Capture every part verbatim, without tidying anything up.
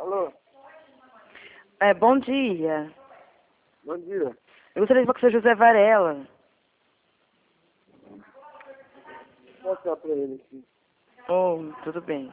Alô? É, bom dia. Bom dia. Eu gostaria de falar com o senhor José Varela. Vou passar pra ele aqui. Oh, tudo bem.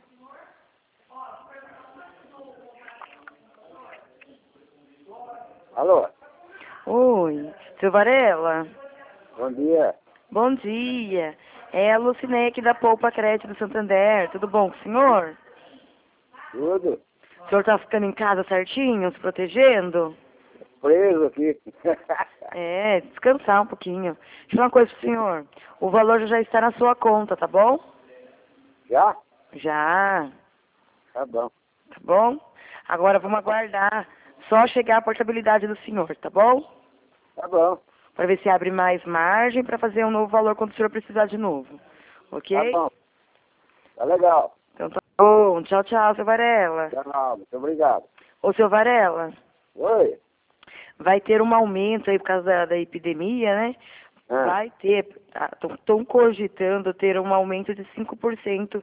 Alô? Oi, seu Varela. Bom dia. Bom dia. É a Lucinei aqui da Poupa Crédito do Santander. Tudo bom com o senhor? Tudo? O senhor tá ficando em casa certinho, se protegendo? Preso aqui. É, descansar um pouquinho. Deixa eu falar uma coisa pro senhor. O valor já está na sua conta, tá bom? Já? Já, Tá bom. tá bom? Agora vamos aguardar só chegar a portabilidade do senhor, tá bom? Tá bom. Para ver se abre mais margem para fazer um novo valor quando o senhor precisar de novo. Ok? Tá bom. Tá legal. Então tá bom. Tchau, tchau, seu Varela. Tchau, muito obrigado. Ô, seu Varela, Oi? vai ter um aumento aí por causa da, da epidemia, né? Ah, Vai ter, estão cogitando ter um aumento de cinco por cento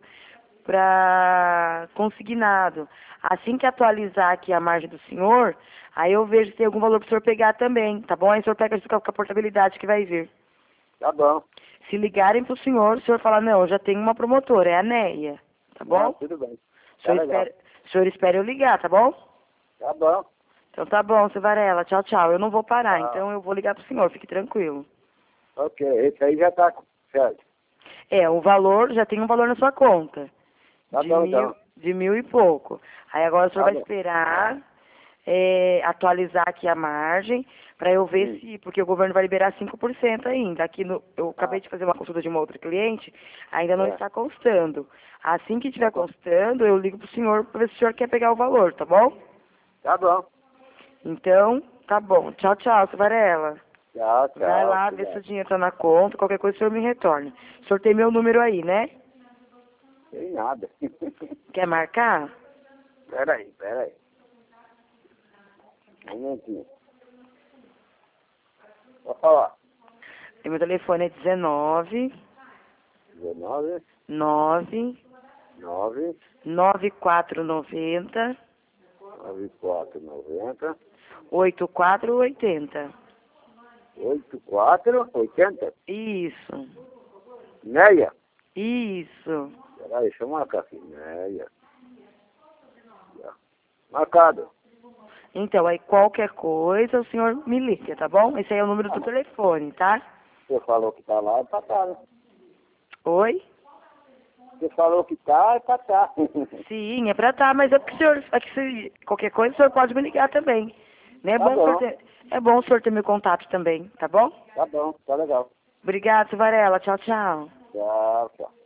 para consignado. Assim que atualizar aqui a margem do senhor, aí eu vejo se tem algum valor para o senhor pegar também, tá bom? Aí o senhor pega com a portabilidade que vai vir. tá bom. Se ligarem para o senhor, o senhor falar, não, eu já tenho uma promotora, é a Neia, tá bom? Ah, tudo bem. O Tá senhor, legal. espera, o senhor espera eu ligar, tá bom? Tá bom. Então tá bom, seu Varela, tchau, tchau. Eu não vou parar, Tchau. então eu vou ligar para o senhor, fique tranquilo. Ok, esse aí já tá certo. É, o valor, já tem um valor na sua conta. Tá De bom, mil, então. de mil e pouco. Aí agora o senhor Tá vai bom. esperar é, atualizar aqui a margem para eu ver Hum. se, porque o governo vai liberar cinco por cento ainda. Aqui no, eu acabei Ah, de fazer uma consulta de uma outra cliente, ainda não é. está constando. Assim que Tá estiver bom. constando, eu ligo pro senhor para ver se o senhor quer pegar o valor, tá bom? Tá bom. Então, tá bom. Tchau, tchau, seu Varela. Tchau, Vai tchau. lá ver se o Obrigado. dinheiro tá na conta, qualquer coisa o senhor me retorna. O senhor tem meu número aí, né? Tem nada. Quer marcar? Peraí, peraí. Um momentinho. Vou falar. E meu telefone é dezenove, dezenove, nove, nove, nove quatro nove zero, nove quatro noventa, oito quatro oito zero. oito quatro oitenta. Isso, Meia. isso. Peraí, deixa eu marcar aqui. Meia. Já. Marcado. Então, aí qualquer coisa o senhor me liga, tá bom? Esse aí é o número do telefone, tá? Você falou que tá lá, tá tá, né? Oi? Você falou que tá, tá tá. Sim, é pra tá, mas é porque o senhor, é que se qualquer coisa o senhor pode me ligar também. Né? É Tá bom o senhor bom, ter, é bom o senhor ter meu contato também, tá bom? tá bom, tá legal. Obrigado, Varela. Tchau, tchau. Tchau, tchau.